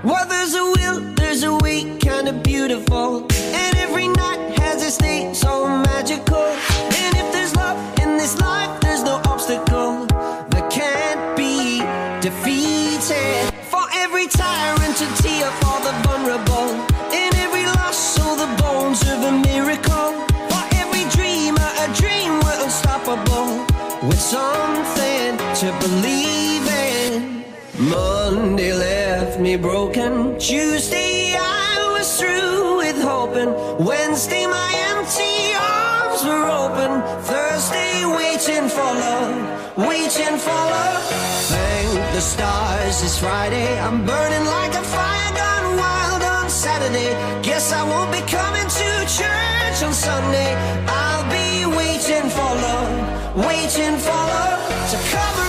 Well, there's a will, there's a way, kinda beautiful. And every night has its day, so magical. And if there's love in this life, there's no obstacle that can't be defeated. For every tyrant to tear for the vulnerable. In every loss, so the bones of a miracle. For every dreamer, a dream we're unstoppable. With something to believe in. Monday left me broken. Tuesday I was through with hoping. Wednesday my empty arms were open. Thursday waiting for love, waiting for love. Thank the stars it's Friday. I'm burning like a fire gone wild on Saturday. Guess I won't be coming to church on Sunday. I'll be waiting for love, waiting for love to cover